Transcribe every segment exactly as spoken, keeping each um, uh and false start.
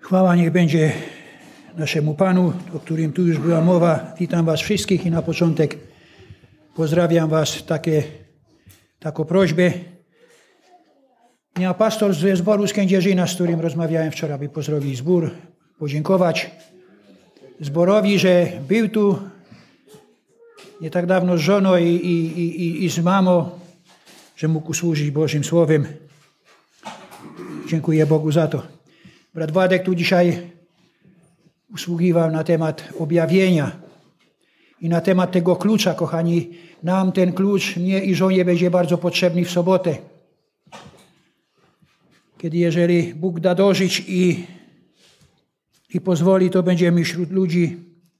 Chwała niech będzie naszemu Panu, o którym tu już była mowa. Witam was wszystkich i na początek pozdrawiam was takie, taką prośbę. Miał pastor ze zboru z Kędzierzyna, z którym rozmawiałem wczoraj, by pozdrowić zbór, podziękować zborowi, że był tu nie tak dawno z żoną i, i, i, i z mamą, że mógł służyć Bożym Słowem. Dziękuję Bogu za to. Brat Władek tu dzisiaj usługiwał na temat objawienia i na temat tego klucza, kochani. Nam ten klucz, mnie i żonie, będzie bardzo potrzebny w sobotę. Kiedy jeżeli Bóg da dożyć i, i pozwoli, to będziemy wśród ludzi,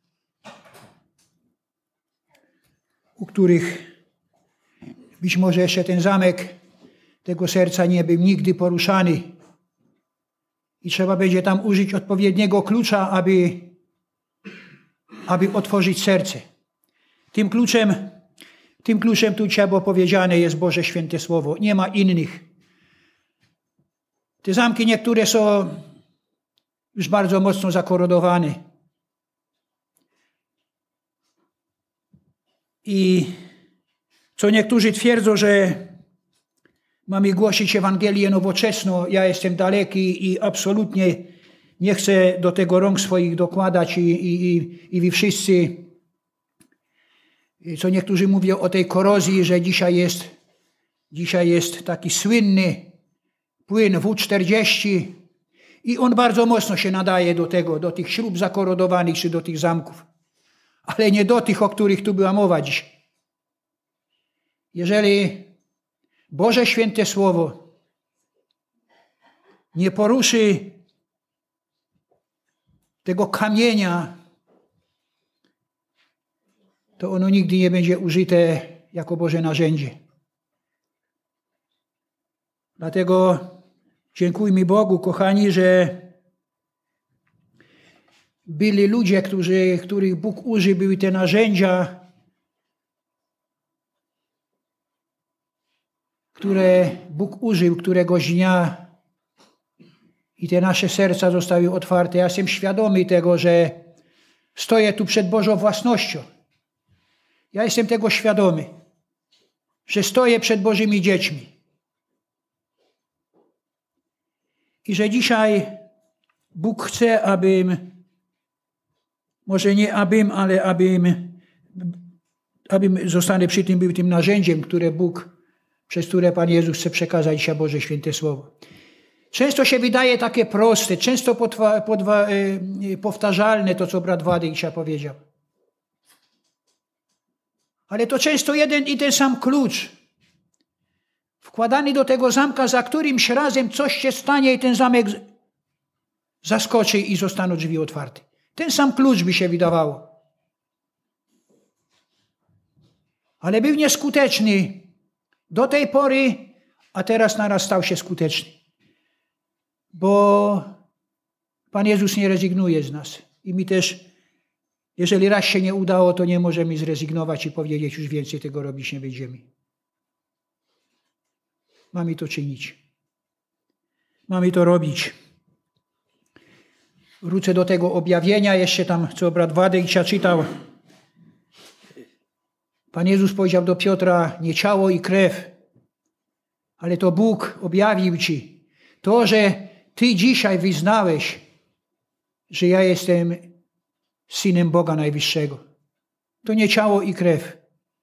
u których być może jeszcze ten zamek tego serca nie był nigdy poruszany. I trzeba będzie tam użyć odpowiedniego klucza, aby, aby otworzyć serce. Tym kluczem, tym kluczem tu dzisiaj było powiedziane jest Boże Święte Słowo. Nie ma innych. Te zamki niektóre są już bardzo mocno zakorodowane. I co niektórzy twierdzą, że mamy głosić Ewangelię nowoczesną. Ja jestem daleki i absolutnie nie chcę do tego rąk swoich dokładać i, i, i, i wy wszyscy, co niektórzy mówią o tej korozji, że dzisiaj jest, dzisiaj jest taki słynny płyn W czterdzieści i on bardzo mocno się nadaje do tego, do tych śrub zakorodowanych czy do tych zamków. Ale nie do tych, o których tu była mowa dzisiaj. Jeżeli Boże Święte Słowo nie poruszy tego kamienia, to ono nigdy nie będzie użyte jako Boże narzędzie. Dlatego dziękujmy Bogu, kochani, że byli ludzie, którzy, których Bóg użył, były te narzędzia, które Bóg użył któregoś dnia i te nasze serca zostały otwarte. Ja jestem świadomy tego, że stoję tu przed Bożą własnością. Ja jestem tego świadomy, że stoję przed Bożymi dziećmi. I że dzisiaj Bóg chce, abym, może nie abym, ale abym, abym zostanę przy tym, był tym narzędziem, które Bóg przez które Pan Jezus chce przekazać dzisiaj Boże Święte Słowo. Często się wydaje takie proste, często potwa, podwa, y, powtarzalne to, co brat Władek dzisiaj powiedział. Ale to często jeden i ten sam klucz wkładany do tego zamka, za którymś razem coś się stanie i ten zamek zaskoczy i zostaną drzwi otwarte. Ten sam klucz by się wydawało. Ale był nieskuteczny do tej pory, a teraz naraz stał się skuteczny. Bo Pan Jezus nie rezygnuje z nas. I my też, jeżeli raz się nie udało, to nie możemy zrezygnować i powiedzieć, już więcej tego robić nie będziemy. Mamy to czynić. Mamy to robić. Wrócę do tego objawienia, jeszcze tam, co brat Władek dzisiaj czytał. Pan Jezus powiedział do Piotra, nie ciało i krew, ale to Bóg objawił ci. To, że ty dzisiaj wyznałeś, że ja jestem Synem Boga Najwyższego. To nie ciało i krew,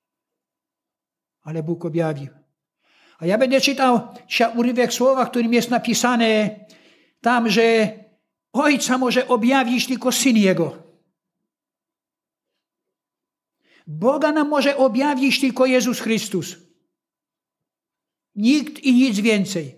ale Bóg objawił. A ja będę czytał urywek słowa, w którym jest napisane tam, że Ojca może objawić tylko Syn Jego. Boga nam może objawić tylko Jezus Chrystus. Nikt i nic więcej.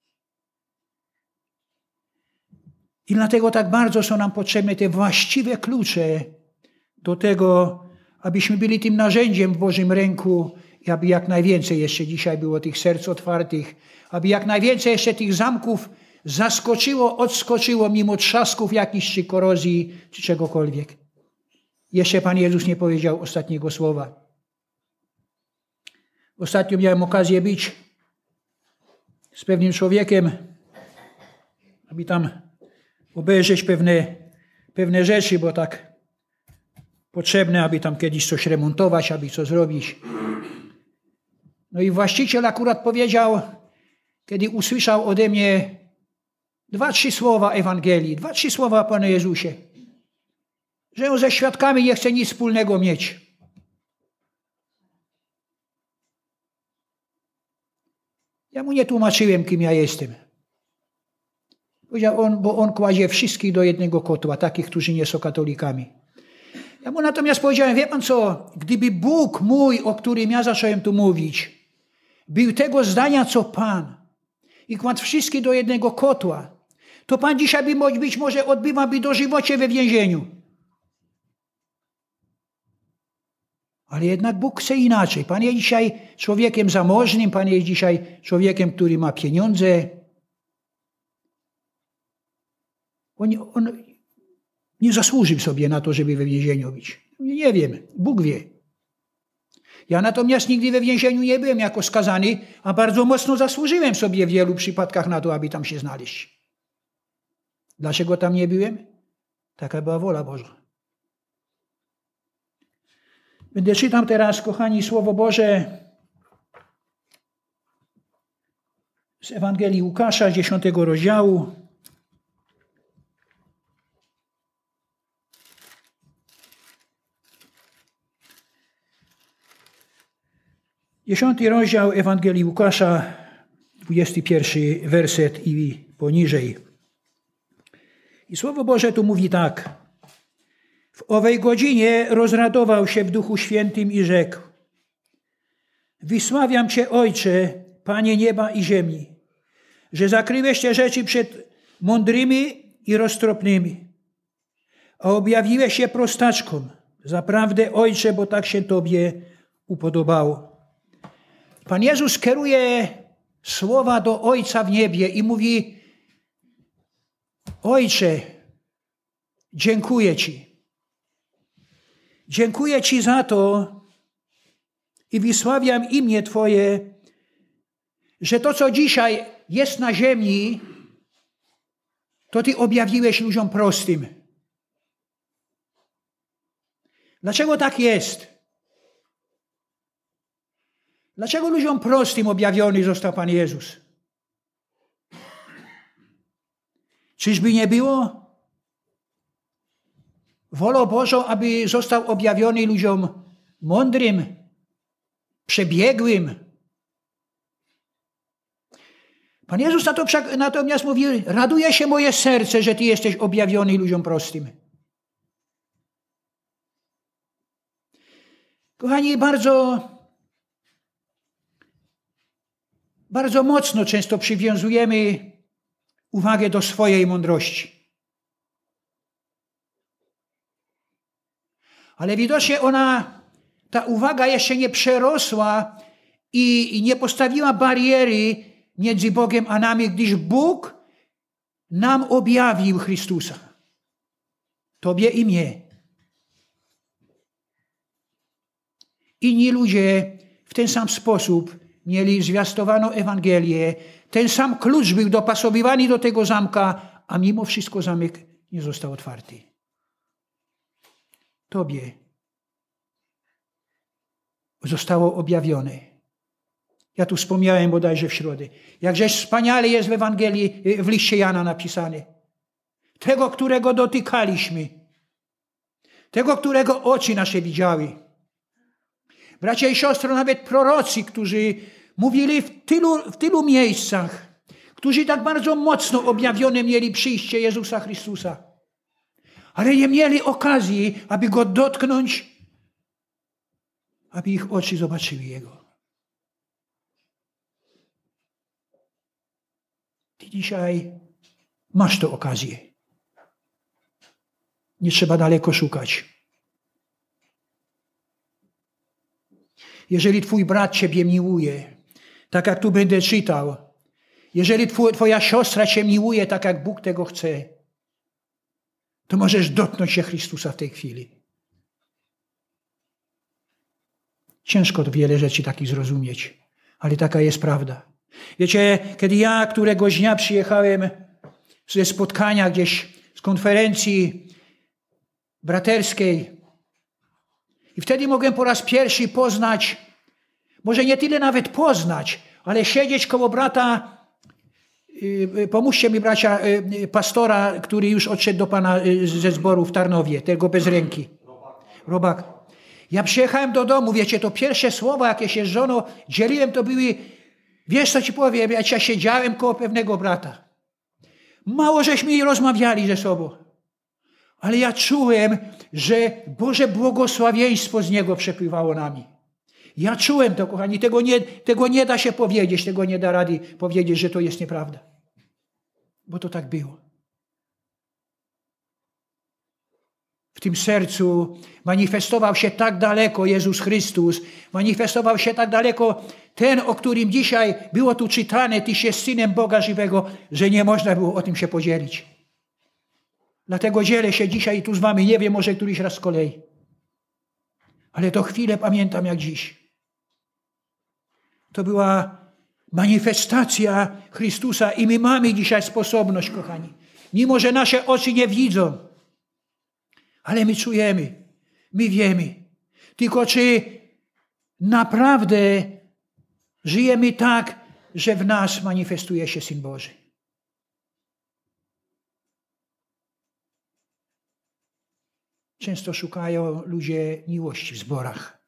I dlatego tak bardzo są nam potrzebne te właściwe klucze do tego, abyśmy byli tym narzędziem w Bożym ręku i aby jak najwięcej jeszcze dzisiaj było tych serc otwartych, aby jak najwięcej jeszcze tych zamków zaskoczyło, odskoczyło mimo trzasków jakichś, czy korozji, czy czegokolwiek. Jeszcze Pan Jezus nie powiedział ostatniego słowa. Ostatnio miałem okazję być z pewnym człowiekiem, aby tam obejrzeć pewne, pewne rzeczy, bo tak potrzebne, aby tam kiedyś coś remontować, aby coś zrobić. No i właściciel akurat powiedział, kiedy usłyszał ode mnie dwa, trzy słowa Ewangelii, dwa, trzy słowa o Panu Jezusie, że on ze świadkami nie chce nic wspólnego mieć. Ja mu nie tłumaczyłem, kim ja jestem. Powiedział on, bo on kładzie wszystkich do jednego kotła, takich, którzy nie są katolikami. Ja mu natomiast powiedziałem, wie pan co, gdyby Bóg mój, o którym ja zacząłem tu mówić, był tego zdania, co Pan i kładł wszystkich do jednego kotła, to Pan dzisiaj by być może odbywałby dożywocie we więzieniu. Ale jednak Bóg chce inaczej. Pan jest dzisiaj człowiekiem zamożnym, Pan jest dzisiaj człowiekiem, który ma pieniądze. On, on nie zasłużył sobie na to, żeby we więzieniu być. Nie wiem, Bóg wie. Ja natomiast nigdy we więzieniu nie byłem jako skazany, a bardzo mocno zasłużyłem sobie w wielu przypadkach na to, aby tam się znaleźć. Dlaczego tam nie byłem? Taka była wola Boża. Będę czytał teraz, kochani, Słowo Boże z Ewangelii Łukasza, dziesiątego rozdziału. Dziesiąty rozdział Ewangelii Łukasza, dwudziesty pierwszy werset i poniżej. I Słowo Boże tu mówi tak. W owej godzinie rozradował się w Duchu Świętym i rzekł: Wysławiam Cię, Ojcze, Panie nieba i ziemi, że zakryłeś te rzeczy przed mądrymi i roztropnymi, a objawiłeś się prostaczkom. Zaprawdę, Ojcze, bo tak się Tobie upodobało. Pan Jezus kieruje słowa do Ojca w niebie i mówi: Ojcze, dziękuję Ci. Dziękuję Ci za to i wysławiam imię Twoje, że to, co dzisiaj jest na ziemi, to Ty objawiłeś ludziom prostym. Dlaczego tak jest? Dlaczego ludziom prostym objawiony został Pan Jezus? Czyżby nie było wolą Bożą, aby został objawiony ludziom mądrym, przebiegłym? Pan Jezus natomiast mówi: raduje się moje serce, że Ty jesteś objawiony ludziom prostym. Kochani, bardzo, bardzo mocno często przywiązujemy uwagę do swojej mądrości. Ale widocznie ona, ta uwaga jeszcze nie przerosła i, i nie postawiła bariery między Bogiem a nami, gdyż Bóg nam objawił Chrystusa. Tobie i mnie. Inni ludzie w ten sam sposób mieli zwiastowaną Ewangelię. Ten sam klucz był dopasowywany do tego zamka, a mimo wszystko zamek nie został otwarty. Tobie zostało objawione. Ja tu wspomniałem bodajże w środę. Jakżeż wspaniale jest w Ewangelii, w liście Jana napisane. Tego, którego dotykaliśmy. Tego, którego oczy nasze widziały. Bracia i siostry, nawet prorocy, którzy mówili w tylu, w tylu miejscach, którzy tak bardzo mocno objawione mieli przyjście Jezusa Chrystusa, ale nie mieli okazji, aby Go dotknąć, aby ich oczy zobaczyły Jego. Ty dzisiaj masz tę okazję. Nie trzeba daleko szukać. Jeżeli Twój brat Ciebie miłuje, tak jak tu będę czytał, jeżeli twój, Twoja siostra Cię miłuje, tak jak Bóg tego chce, to możesz dotknąć się Chrystusa w tej chwili. Ciężko to wiele rzeczy takich zrozumieć, ale taka jest prawda. Wiecie, kiedy ja któregoś dnia przyjechałem ze spotkania gdzieś z konferencji braterskiej. I wtedy mogłem po raz pierwszy poznać, może nie tyle nawet poznać, ale siedzieć koło brata, pomóżcie mi bracia, pastora, który już odszedł do Pana ze zboru w Tarnowie, tego bez ręki. Robak. Ja przyjechałem do domu, wiecie, to pierwsze słowa, jakie się z żoną dzieliłem, to były, wiesz co ci powiem, ja siedziałem koło pewnego brata. Mało żeśmy rozmawiali ze sobą, ale ja czułem, że Boże błogosławieństwo z niego przepływało nami. Ja czułem to, kochani, tego nie, tego nie da się powiedzieć, tego nie da rady powiedzieć, że to jest nieprawda. Bo to tak było. W tym sercu manifestował się tak daleko Jezus Chrystus, manifestował się tak daleko ten, o którym dzisiaj było tu czytane, Tyś jest Synem Boga żywego, że nie można było o tym się podzielić. Dlatego dzielę się dzisiaj tu z wami, nie wiem, może któryś raz z kolei. Ale to chwilę pamiętam jak dziś. To była manifestacja Chrystusa i my mamy dzisiaj sposobność, kochani. Mimo, że nasze oczy nie widzą, ale my czujemy, my wiemy. Tylko czy naprawdę żyjemy tak, że w nas manifestuje się Syn Boży? Często szukają ludzie miłości w zborach.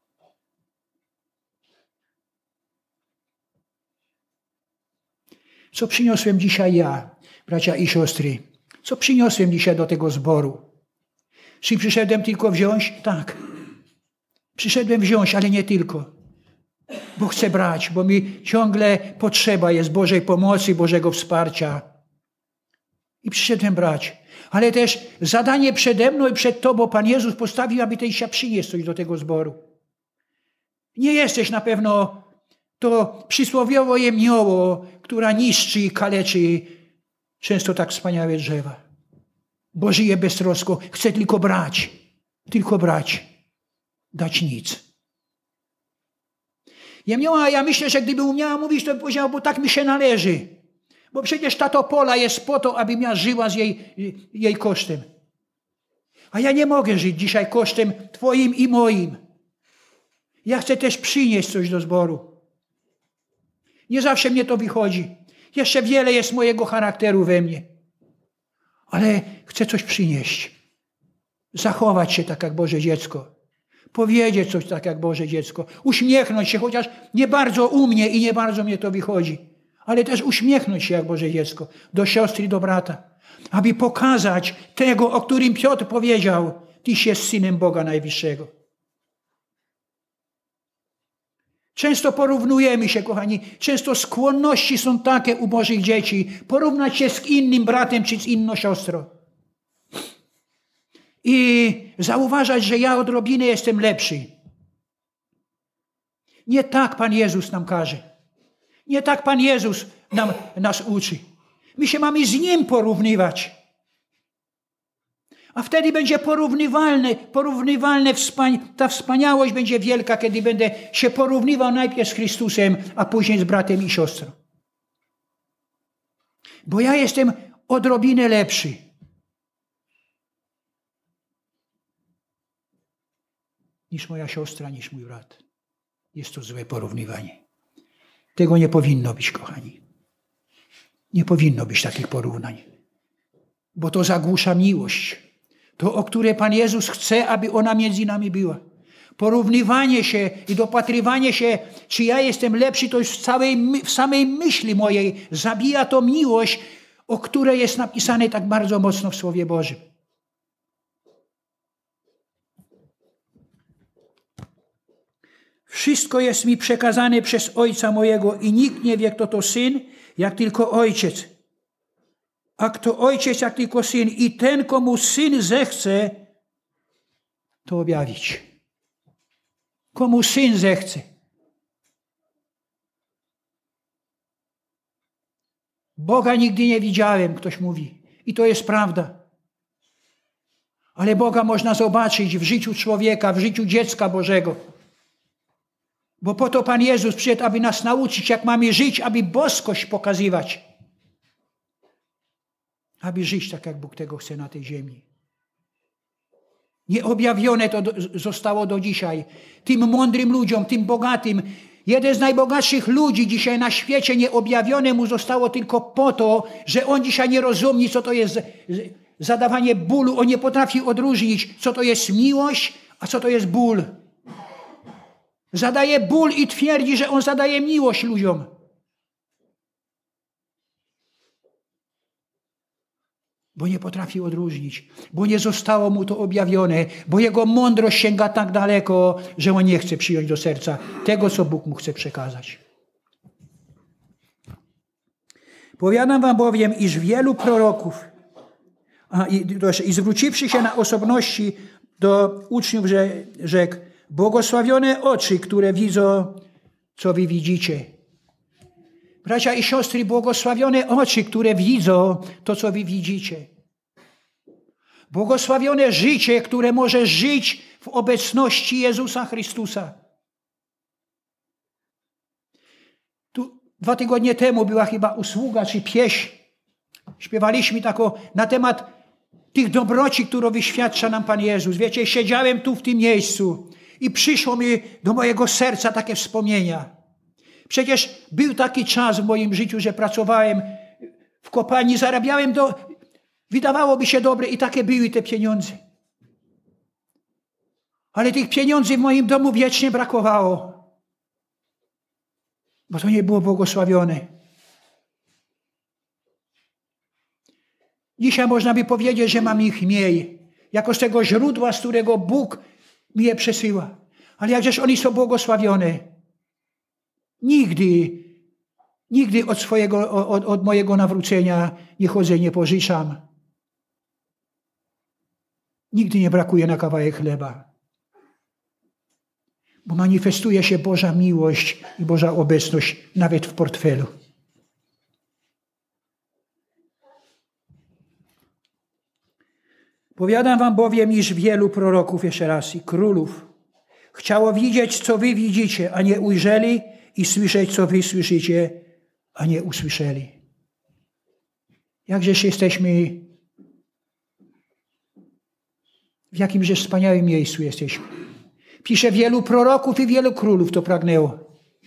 Co przyniosłem dzisiaj ja, bracia i siostry? Co przyniosłem dzisiaj do tego zboru? Czy przyszedłem tylko wziąć? Tak. Przyszedłem wziąć, ale nie tylko. Bo chcę brać, bo mi ciągle potrzeba jest Bożej pomocy, Bożego wsparcia. I przyszedłem brać. Ale też zadanie przede mną i przed Tobą Pan Jezus postawił, aby Ty się przynieść coś do tego zboru. Nie jesteś na pewno to przysłowiowo jemnioło, która niszczy i kaleczy często tak wspaniałe drzewa. Bo żyje beztrosko, chce tylko brać. Tylko brać. Dać nic. Jemnioła, ja myślę, że gdyby umiała mówić, to by powiedziała, bo tak mi się należy. Bo przecież ta topola jest po to, abym ja żyła z jej, jej kosztem. A ja nie mogę żyć dzisiaj kosztem Twoim i moim. Ja chcę też przynieść coś do zboru. Nie zawsze mnie to wychodzi. Jeszcze wiele jest mojego charakteru we mnie. Ale chcę coś przynieść. Zachować się tak jak Boże dziecko. Powiedzieć coś tak jak Boże dziecko. Uśmiechnąć się, chociaż nie bardzo u mnie i nie bardzo mnie to wychodzi. Ale też uśmiechnąć się jak Boże dziecko. Do siostry i do brata. Aby pokazać tego, o którym Piotr powiedział. Tyś jest Synem Boga Najwyższego. Często porównujemy się, kochani. Często skłonności są takie u Bożych dzieci. Porównać się z innym bratem czy z inną siostrą. I zauważać, że ja odrobinę jestem lepszy. Nie tak Pan Jezus nam każe. Nie tak Pan Jezus nam, nas uczy. My się mamy z Nim porównywać. A wtedy będzie porównywalne, porównywalne wspania- ta wspaniałość będzie wielka, kiedy będę się porównywał najpierw z Chrystusem, a później z bratem i siostrą. Bo ja jestem odrobinę lepszy. Niż moja siostra, niż mój brat. Jest to złe porównywanie. Tego nie powinno być, kochani. Nie powinno być takich porównań. Bo to zagłusza miłość. To, o które Pan Jezus chce, aby ona między nami była. Porównywanie się i dopatrywanie się, czy ja jestem lepszy, to już w, całej, w samej myśli mojej zabija to miłość, o której jest napisane tak bardzo mocno w Słowie Bożym. Wszystko jest mi przekazane przez Ojca mojego i nikt nie wie, kto to Syn, jak tylko Ojciec. A kto Ojciec, jak tylko Syn. I ten, komu Syn zechce, to objawić. Komu Syn zechce. Boga nigdy nie widziałem, ktoś mówi. I to jest prawda. Ale Boga można zobaczyć w życiu człowieka, w życiu dziecka Bożego. Bo po to Pan Jezus przyszedł, aby nas nauczyć, jak mamy żyć, aby boskość pokazywać. aby żyć tak, jak Bóg tego chce na tej ziemi. Nieobjawione to do, zostało do dzisiaj. Tym mądrym ludziom, tym bogatym. Jeden z najbogatszych ludzi dzisiaj na świecie nieobjawione mu zostało tylko po to, że on dzisiaj nie rozumie, co to jest zadawanie bólu. On nie potrafi odróżnić, co to jest miłość, a co to jest ból. Zadaje ból i twierdzi, że on zadaje miłość ludziom. Bo nie potrafi odróżnić, bo nie zostało mu to objawione, bo jego mądrość sięga tak daleko, że on nie chce przyjąć do serca tego, co Bóg mu chce przekazać. Powiadam wam bowiem, iż wielu proroków, a, i, i zwróciwszy się na osobności do uczniów, że, rzekł, błogosławione oczy, które widzą, co wy widzicie. Bracia i siostry, błogosławione oczy, które widzą to, co wy widzicie. Błogosławione życie, które może żyć w obecności Jezusa Chrystusa. Tu dwa tygodnie temu była chyba usługa czy pieśń. Śpiewaliśmy taką na temat tych dobroci, które wyświadcza nam Pan Jezus. Wiecie, siedziałem tu w tym miejscu i przyszło mi do mojego serca takie wspomnienia. Przecież był taki czas w moim życiu, że pracowałem w kopalni, zarabiałem, do, wydawałoby się dobre i takie były te pieniądze. Ale tych pieniędzy w moim domu wiecznie brakowało, bo to nie było błogosławione. Dzisiaj można by powiedzieć, że mam ich mniej, jako z tego źródła, z którego Bóg mi je przesyła. Ale jakżeż oni są błogosławione. Nigdy, nigdy od, swojego, od, od mojego nawrócenia nie chodzę, nie pożyczam. Nigdy nie brakuje na kawałek chleba. Bo manifestuje się Boża miłość i Boża obecność nawet w portfelu. Powiadam wam bowiem, iż wielu proroków, jeszcze raz, i królów chciało widzieć, co wy widzicie, a nie ujrzeli, i słyszeć, co wy słyszycie, a nie usłyszeli. Jakżeż jesteśmy, w jakimże wspaniałym miejscu jesteśmy. Pisze, wielu proroków i wielu królów to pragnęło.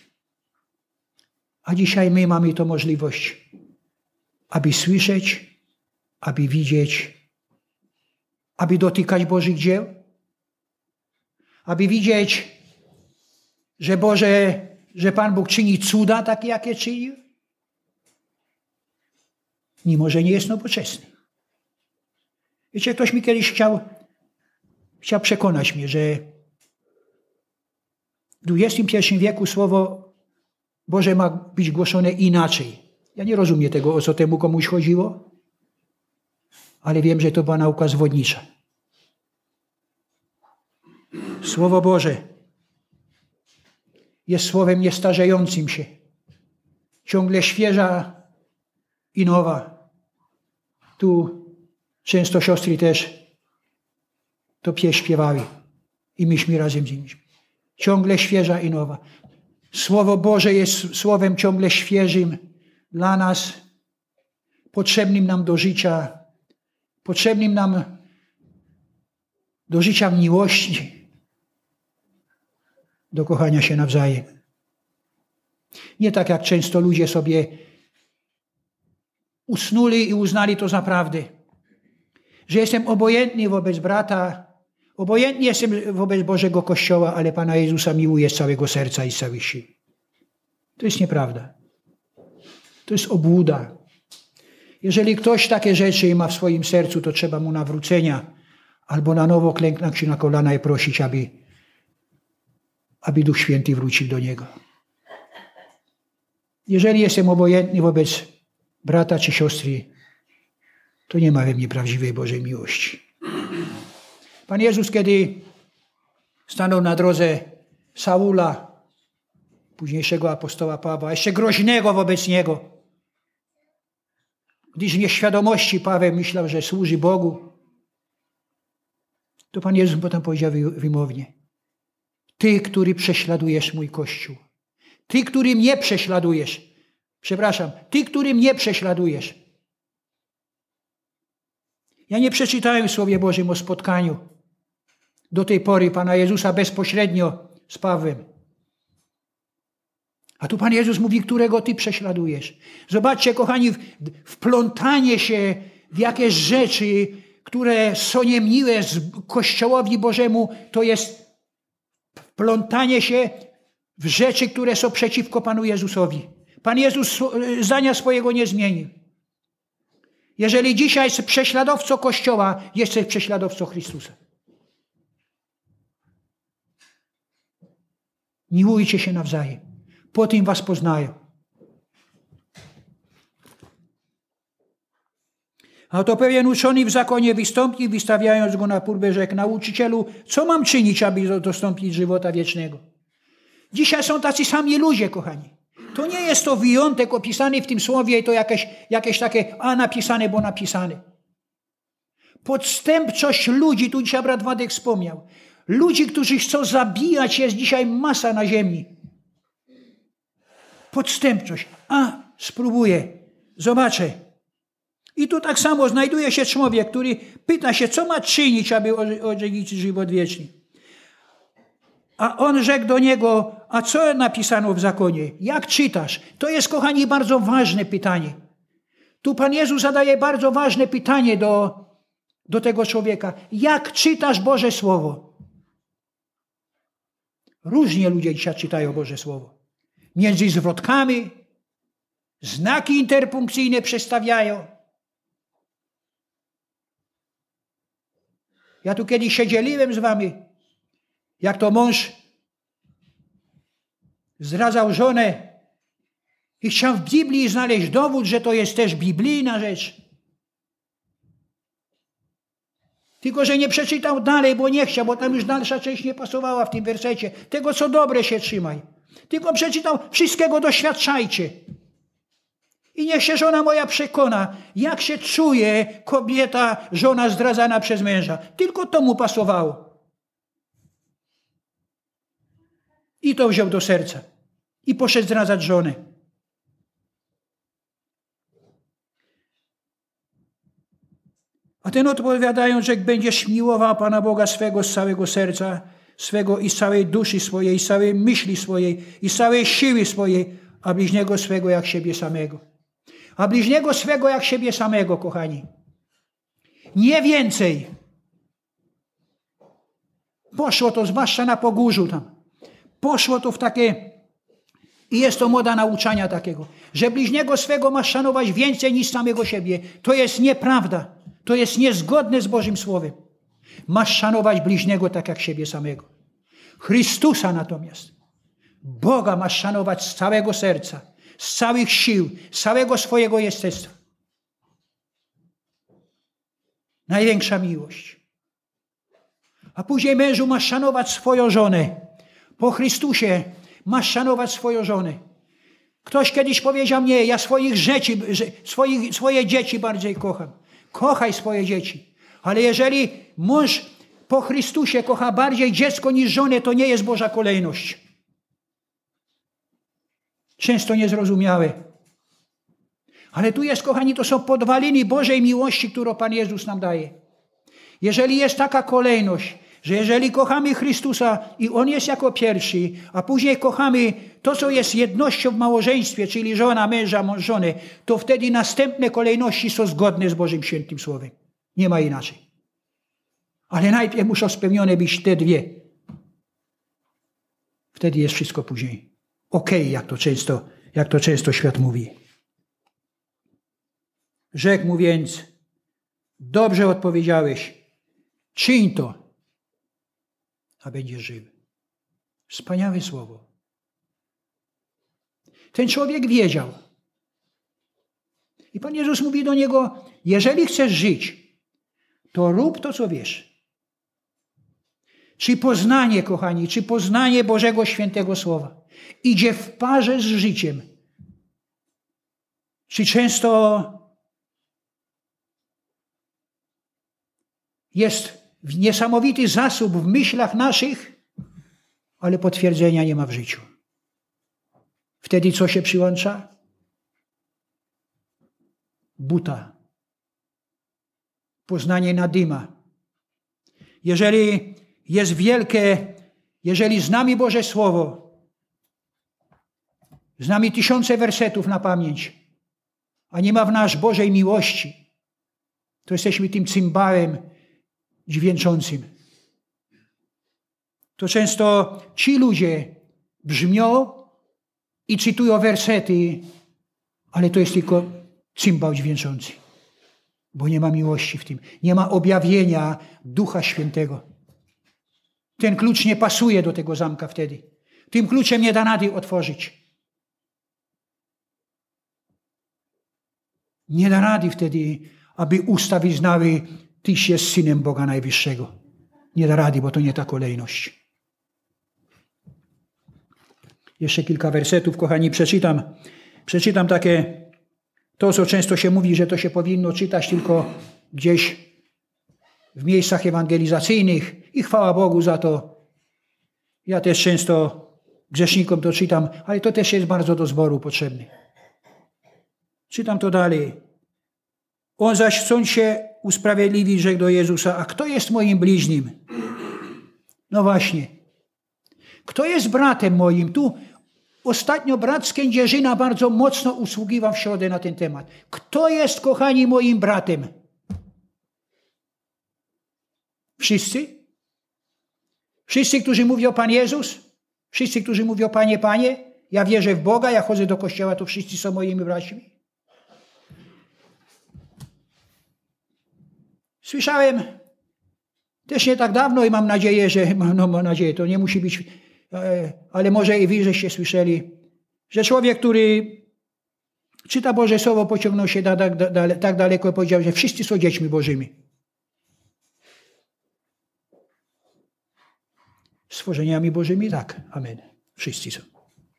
A dzisiaj my mamy to możliwość, aby słyszeć, aby widzieć, aby dotykać Bożych dzieł, aby widzieć, że Boże, że Pan Bóg czyni cuda takie, jakie czynił, mimo że nie jest nowoczesny. Wiecie, ktoś mi kiedyś chciał, chciał przekonać mnie, że w dwudziestym pierwszym wieku Słowo Boże ma być głoszone inaczej. Ja nie rozumiem tego, o co temu komuś chodziło, ale wiem, że to była nauka zwodnicza. Słowo Boże jest słowem niestarzejącym się, ciągle świeża i nowa. Tu często siostry też to pieśń śpiewały i myśmy razem z nimi. Ciągle świeża i nowa. Słowo Boże jest słowem ciągle świeżym dla nas, potrzebnym nam do życia, potrzebnym nam do życia w miłości, do kochania się nawzajem. Nie tak jak często ludzie sobie usnuli i uznali to za prawdę, że jestem obojętny wobec brata, obojętny jestem wobec Bożego Kościoła, ale Pana Jezusa miłuję z całego serca i z całych sił. To jest nieprawda. To jest obłuda. Jeżeli ktoś takie rzeczy ma w swoim sercu, to trzeba mu nawrócenia albo na nowo klęknąć się na kolana i prosić, aby, aby Duch Święty wrócił do niego. Jeżeli jestem obojętny wobec brata czy siostry, to nie ma we mnie prawdziwej Bożej miłości. Pan Jezus, kiedy stanął na drodze Saula, późniejszego apostoła Pawła, jeszcze groźnego wobec niego, gdyż w nieświadomości Paweł myślał, że służy Bogu, to Pan Jezus potem powiedział wymownie: Ty, który prześladujesz mój Kościół, Ty, który mnie prześladujesz, przepraszam, Ty, który mnie prześladujesz, Ja nie przeczytałem w Słowie Bożym o spotkaniu do tej pory Pana Jezusa bezpośrednio z Pawłem. A tu Pan Jezus mówi, którego Ty prześladujesz. Zobaczcie, kochani, wplątanie się w jakieś rzeczy, które są niemiłe z Kościołowi Bożemu, to jest wplątanie się w rzeczy, które są przeciwko Panu Jezusowi. Pan Jezus zdania swojego nie zmienił. Jeżeli dzisiaj jest prześladowcą Kościoła, jesteś prześladowcą Chrystusa. Miłujcie się nawzajem. Po tym was poznają. A to pewien uczony w zakonie wystąpił, wystawiając go na próbę, rzekł: nauczycielu, co mam czynić, aby dostąpić żywota wiecznego? Dzisiaj są tacy sami ludzie, kochani. To nie jest to wyjątek opisany w tym słowie, to jakieś, jakieś takie, a napisane, bo napisane. Podstępczość ludzi, tu dzisiaj brat Władek wspomniał. Ludzi, którzy chcą zabijać, jest dzisiaj masa na ziemi. Podstępczość. A, spróbuję, zobaczę. I tu tak samo znajduje się człowiek, który pyta się, co ma czynić, aby odziedziczyć żywot wieczny. A on rzekł do niego: a co napisano w zakonie? Jak czytasz? To jest, kochani, bardzo ważne pytanie. Tu Pan Jezus zadaje bardzo ważne pytanie do, do tego człowieka. Jak czytasz Boże Słowo? Różnie ludzie dzisiaj czytają Boże Słowo. Między zwrotkami, znaki interpunkcyjne przestawiają. Ja tu kiedyś się dzieliłem z wami, jak to mąż zdradzał żonę i chciał w Biblii znaleźć dowód, że to jest też biblijna rzecz. Tylko że nie przeczytał dalej, bo nie chciał, bo tam już dalsza część nie pasowała w tym wersecie. Tego, co dobre, się trzymaj. Tylko przeczytał: wszystkiego doświadczajcie. I niech się żona moja przekona, jak się czuje kobieta, żona zdradzana przez męża. Tylko to mu pasowało. I to wziął do serca. I poszedł zdradzać żonę. A ten odpowiadając, że będziesz miłował Pana Boga swego z całego serca swego i z całej duszy swojej, i z całej myśli swojej, i z całej siły swojej, a bliźniego swego jak siebie samego. A bliźniego swego jak siebie samego, kochani. Nie więcej. Poszło to, zwłaszcza na Pogórzu tam. Poszło to w takie, i jest to moda nauczania takiego, że bliźniego swego masz szanować więcej niż samego siebie. To jest nieprawda. To jest niezgodne z Bożym Słowem. Masz szanować bliźniego tak jak siebie samego. Chrystusa natomiast, Boga masz szanować z całego serca, z całych sił, z całego swojego jestestwa. Największa miłość. A później mężu masz szanować swoją żonę. Po Chrystusie masz szanować swoją żonę. Ktoś kiedyś powiedział: nie, ja swoich rzeczy, swoich, swoje dzieci bardziej kocham. Kochaj swoje dzieci. Ale jeżeli mąż po Chrystusie kocha bardziej dziecko niż żonę, to nie jest Boża kolejność. Często niezrozumiałe. Ale tu jest, kochani, to są podwaliny Bożej miłości, którą Pan Jezus nam daje. Jeżeli jest taka kolejność, że jeżeli kochamy Chrystusa i On jest jako pierwszy, a później kochamy to, co jest jednością w małżeństwie, czyli żona, męża, mąż, żonę, to wtedy następne kolejności są zgodne z Bożym Świętym Słowem. Nie ma inaczej. Ale najpierw muszą spełnione być te dwie. Wtedy jest wszystko później. Okej, okay, jak to często, jak to często świat mówi. Rzekł mu więc: dobrze odpowiedziałeś, czyń to, a będziesz żywy. Wspaniałe słowo. Ten człowiek wiedział. I Pan Jezus mówi do niego: jeżeli chcesz żyć, to rób to, co wiesz. Czy poznanie, kochani, czy poznanie Bożego Świętego Słowa idzie w parze z życiem? Czy często jest niesamowity zasób w myślach naszych, ale potwierdzenia nie ma w życiu? Wtedy co się przyłącza? Buta. poznanie nadyma. Jeżeli jest wielkie, jeżeli znamy Boże Słowo, znamy tysiące wersetów na pamięć, a nie ma w nas Bożej miłości, to jesteśmy tym cymbałem dźwięczącym. To często ci ludzie brzmią i cytują wersety, ale to jest tylko cymbał dźwięczący, bo nie ma miłości w tym. Nie ma objawienia Ducha Świętego. Ten klucz nie pasuje do tego zamka wtedy. Tym kluczem nie da rady otworzyć. Nie da rady wtedy, aby usta wyznały, Tyś jest Synem Boga Najwyższego. Nie da rady, bo to nie ta kolejność. Jeszcze kilka wersetów, kochani, przeczytam. Przeczytam takie, to co często się mówi, że to się powinno czytać tylko gdzieś w miejscach ewangelizacyjnych i chwała Bogu za to. Ja też często grzesznikom to czytam, ale to też jest bardzo do zboru potrzebne. Czytam to dalej. On zaś chcąc się usprawiedliwić, rzekł do Jezusa, a kto jest moim bliźnim? No właśnie. Kto jest bratem moim? Tu ostatnio brat z Kędzierzyna bardzo mocno usługiwał w środę na ten temat. Kto jest, kochani, moim bratem? Wszyscy? Wszyscy, którzy mówią Pan Jezus? Wszyscy, którzy mówią Panie, Panie? Ja wierzę w Boga, ja chodzę do kościoła, to wszyscy są moimi braćmi? Słyszałem też nie tak dawno i mam nadzieję, że, no mam nadzieję, to nie musi być, ale może i wy żeście słyszeli, że człowiek, który czyta Boże Słowo, pociągnął się da, da, da, tak daleko i powiedział, że wszyscy są dziećmi Bożymi. Stworzeniami Bożymi? Tak. Amen. Wszyscy są.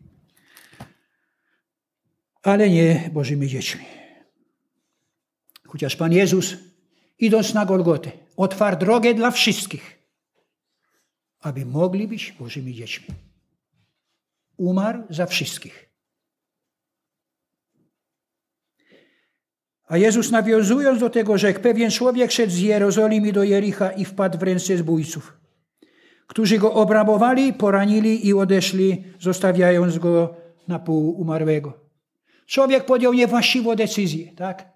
Ale nie Bożymi dziećmi. Chociaż Pan Jezus, idąc na Golgotę, otwarł drogę dla wszystkich, aby mogli być Bożymi dziećmi. Umarł za wszystkich. A Jezus, nawiązując do tego, rzekł, pewien człowiek szedł z Jerozolimy do Jericha i wpadł w ręce zbójców, którzy go obrabowali, poranili i odeszli, zostawiając go na pół umarłego. Człowiek podjął niewłaściwą decyzję, tak?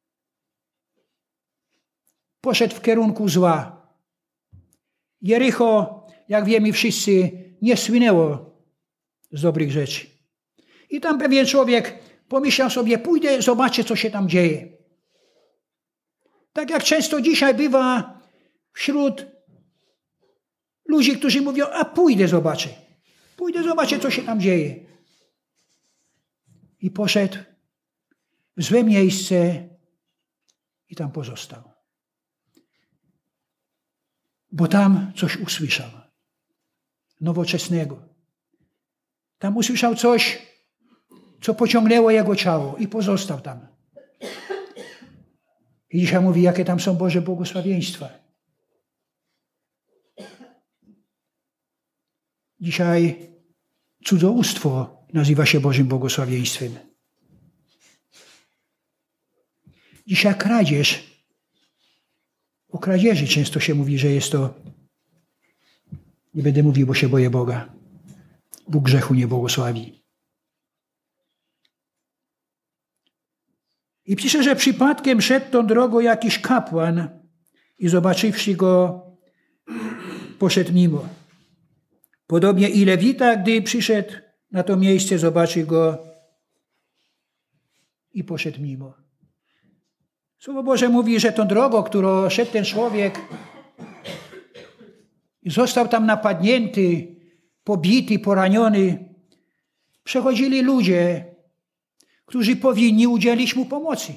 Poszedł w kierunku zła. Jericho, jak wiemy wszyscy, nie słynęło z dobrych rzeczy. I tam pewien człowiek pomyślał sobie, pójdę, zobaczę, co się tam dzieje. Tak jak często dzisiaj bywa wśród ludzi, którzy mówią, a pójdę, zobaczę. Pójdę, zobaczę, co się tam dzieje. I poszedł w złe miejsce i tam pozostał. Bo tam coś usłyszał. Nowoczesnego. Tam usłyszał coś, co pociągnęło jego ciało i pozostał tam. I dzisiaj mówi, jakie tam są Boże błogosławieństwa. Dzisiaj cudzołóstwo nazywa się Bożym błogosławieństwem. Dzisiaj kradzież, o kradzieży często się mówi, że jest to, nie będę mówił, bo się boję Boga. Bóg grzechu nie błogosławi. I pisze, że przypadkiem szedł tą drogą jakiś kapłan i zobaczywszy go, poszedł mimo. Podobnie i Lewita, gdy przyszedł na to miejsce, zobaczył go i poszedł mimo. Słowo Boże mówi, że tą drogą, którą szedł ten człowiek i został tam napadnięty, pobity, poraniony, przechodzili ludzie, którzy powinni udzielić mu pomocy.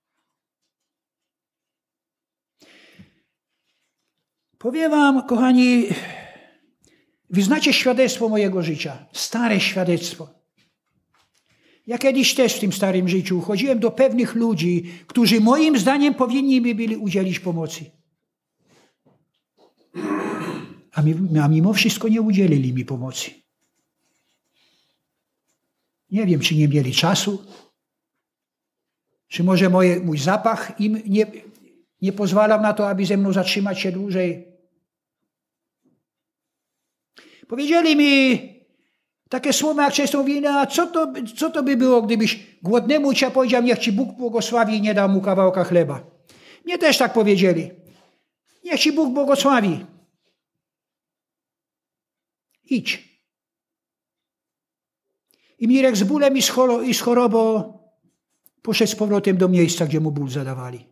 Powiem wam, kochani, wy znacie świadectwo mojego życia, stare świadectwo. Ja kiedyś też w tym starym życiu chodziłem do pewnych ludzi, którzy moim zdaniem powinni mi byli udzielić pomocy. A, mi, a mimo wszystko nie udzielili mi pomocy. Nie wiem, czy nie mieli czasu, czy może moje, mój zapach im nie, Nie pozwalał na to, aby ze mną zatrzymać się dłużej. Powiedzieli mi takie słowa, jak często mówili, a co to, co to by było, gdybyś głodnemu cię powiedział, niech ci Bóg błogosławi i nie dał mu kawałka chleba. Mnie też tak powiedzieli. Niech ci Bóg błogosławi. Idź. I Mirek z bólem i z chorobą poszedł z powrotem do miejsca, gdzie mu ból zadawali.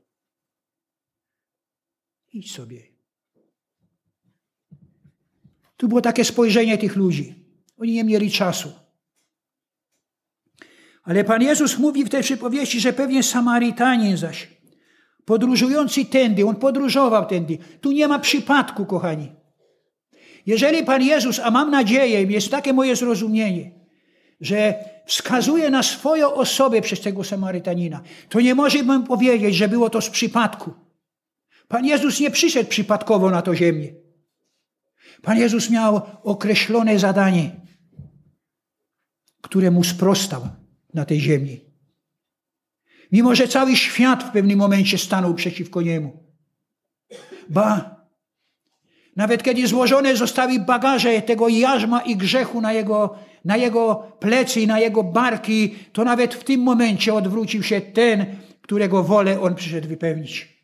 Idź sobie. Tu było takie spojrzenie tych ludzi. Oni nie mieli czasu. Ale Pan Jezus mówi w tej przypowieści, że pewien Samarytanin zaś, podróżujący tędy, on podróżował tędy. Tu nie ma przypadku, kochani. Jeżeli Pan Jezus, a mam nadzieję, jest takie moje zrozumienie, że wskazuje na swoją osobę przez tego Samarytanina, to nie możemy powiedzieć, że było to z przypadku. Pan Jezus nie przyszedł przypadkowo na to ziemię. Pan Jezus miał określone zadanie, które mu sprostał na tej ziemi. Mimo że cały świat w pewnym momencie stanął przeciwko niemu. Ba, nawet kiedy złożone zostały bagaże tego jarzma i grzechu na jego, na jego plecy i na jego barki, to nawet w tym momencie odwrócił się ten, którego wolę on przyszedł wypełnić.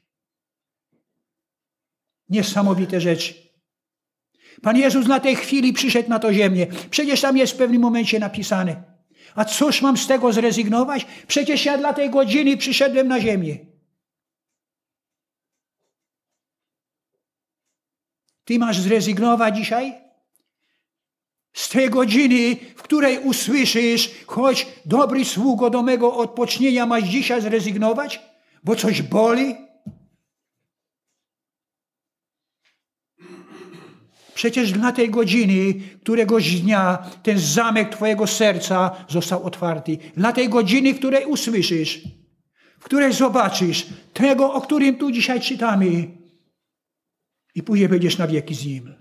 Niesamowite rzeczy. Pan Jezus na tej chwili przyszedł na to ziemię. Przecież tam jest w pewnym momencie napisane. A cóż mam z tego zrezygnować? Przecież ja dla tej godziny przyszedłem na ziemię. Ty masz zrezygnować dzisiaj? Z tej godziny, w której usłyszysz, choć dobry sługo, do mego odpocznienia masz dzisiaj zrezygnować? Bo coś boli? Przecież dla tej godziny, któregoś dnia ten zamek twojego serca został otwarty. Dla tej godziny, w której usłyszysz, w której zobaczysz tego, o którym tu dzisiaj czytamy i później będziesz na wieki z Nim.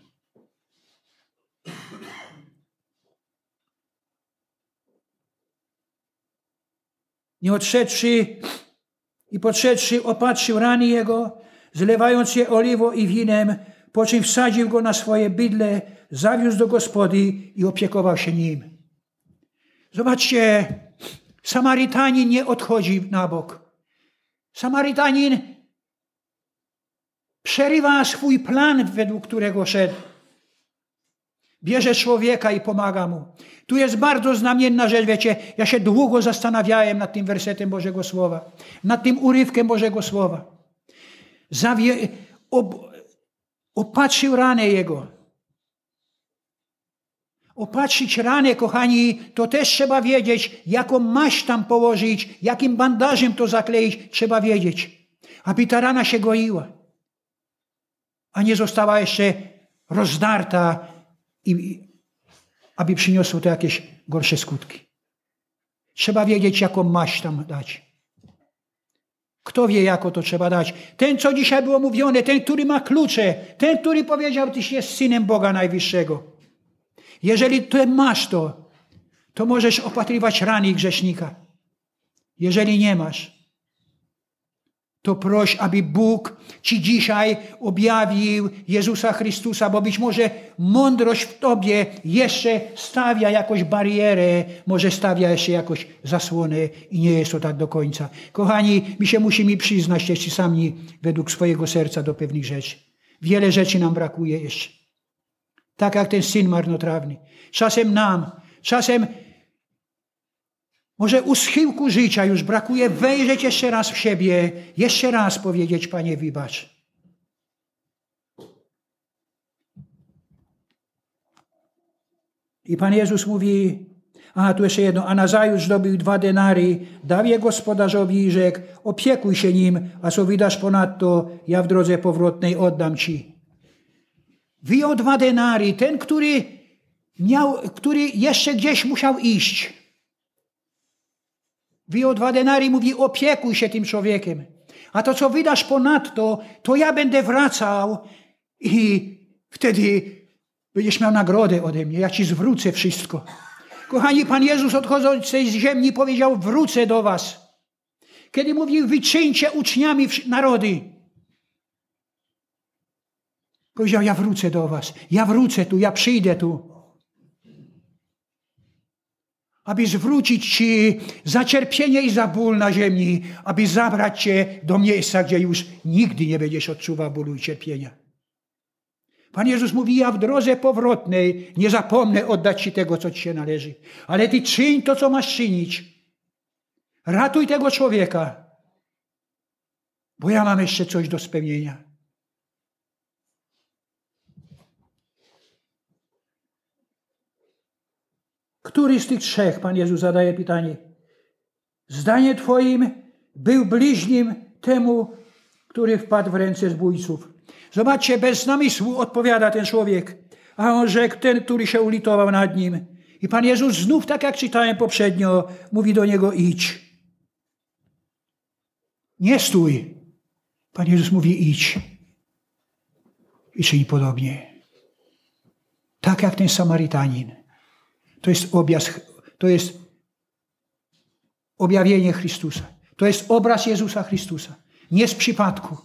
Nie odszedłszy i podszedłszy, opatrzył rany Jego, zlewając je oliwą i winem, po czym wsadził go na swoje bydle, zawiózł do gospody i opiekował się nim. Zobaczcie, Samarytanin nie odchodzi na bok. Samarytanin przerywa swój plan, według którego szedł. Bierze człowieka i pomaga mu. Tu jest bardzo znamienna rzecz, wiecie, ja się długo zastanawiałem nad tym wersetem Bożego Słowa, nad tym urywkiem Bożego Słowa. Zawie... Ob... Opatrzył ranę Jego. Opatrzyć ranę, kochani, to też trzeba wiedzieć, jaką maść tam położyć, jakim bandażem to zakleić, trzeba wiedzieć, aby ta rana się goiła, a nie została jeszcze rozdarta i aby przyniosło to jakieś gorsze skutki. Trzeba wiedzieć, jaką maść tam dać. Kto wie, jako to trzeba dać? Ten, co dzisiaj było mówione, ten, który ma klucze, ten, który powiedział, tyś jest Synem Boga Najwyższego. Jeżeli ty masz to, to możesz opatrywać rany grzesznika. Jeżeli nie masz, to proś, aby Bóg ci dzisiaj objawił Jezusa Chrystusa, bo być może mądrość w tobie jeszcze stawia jakąś barierę, może stawia jeszcze jakąś zasłonę i nie jest to tak do końca. Kochani, my się musimy przyznać jeszcze sami według swojego serca do pewnych rzeczy. Wiele rzeczy nam brakuje jeszcze. Tak jak ten syn marnotrawny. Czasem nam, czasem może u schyłku życia już brakuje wejrzeć jeszcze raz w siebie, jeszcze raz powiedzieć, Panie, wybacz. I Pan Jezus mówi, a tu jeszcze jedno, a nazajutrz zdobył dwa denary, dał je gospodarzowi i rzekł, opiekuj się nim, a co wydasz ponadto, ja w drodze powrotnej oddam ci. Wyjął dwa denary, ten, który miał, który jeszcze gdzieś musiał iść. Wyjął dwa denary i mówi, opiekuj się tym człowiekiem. A to, co wydasz ponadto, to ja będę wracał i wtedy będziesz miał nagrodę ode mnie. Ja ci zwrócę wszystko. Kochani, Pan Jezus odchodząc z tej ziemi powiedział, wrócę do was. Kiedy mówił, wyczyńcie uczniami narody. Powiedział, ja wrócę do was. Ja wrócę tu, ja przyjdę tu. Aby zwrócić ci za cierpienie i za ból na ziemi, aby zabrać cię do miejsca, gdzie już nigdy nie będziesz odczuwał bólu i cierpienia. Pan Jezus mówi, ja w drodze powrotnej nie zapomnę oddać ci tego, co ci się należy. Ale ty czyń to, co masz czynić. Ratuj tego człowieka, bo ja mam jeszcze coś do spełnienia. Który z tych trzech, Pan Jezus zadaje pytanie, zdaniem twoim był bliźnim temu, który wpadł w ręce zbójców? Zobaczcie, bez namysłu odpowiada ten człowiek, a on rzekł, ten, który się ulitował nad nim. I Pan Jezus znów, tak jak czytałem poprzednio, mówi do niego, idź. Nie stój. Pan Jezus mówi, idź. I czyń podobnie. Tak jak ten Samarytanin. To jest objaw, to jest objawienie Chrystusa. To jest obraz Jezusa Chrystusa. Nie z przypadku.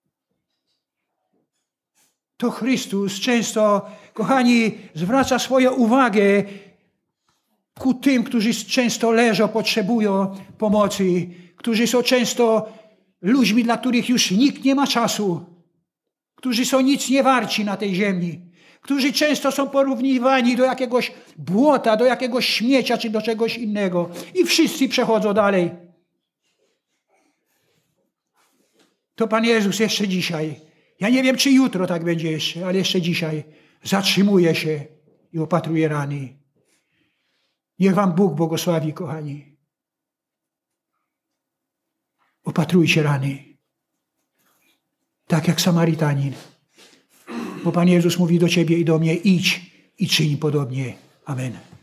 To Chrystus często, kochani, zwraca swoją uwagę ku tym, którzy często leżą, potrzebują pomocy, którzy są często ludźmi, dla których już nikt nie ma czasu, którzy są nic nie warci na tej ziemi, którzy często są porównywani do jakiegoś błota, do jakiegoś śmiecia czy do czegoś innego i wszyscy przechodzą dalej. To Pan Jezus jeszcze dzisiaj, ja nie wiem, czy jutro tak będzie jeszcze, ale jeszcze dzisiaj zatrzymuje się i opatruje rany. Niech wam Bóg błogosławi, kochani. Opatrujcie rany. Tak jak Samarytanin. Bo Pan Jezus mówi do ciebie i do mnie, idź i czyń podobnie. Amen.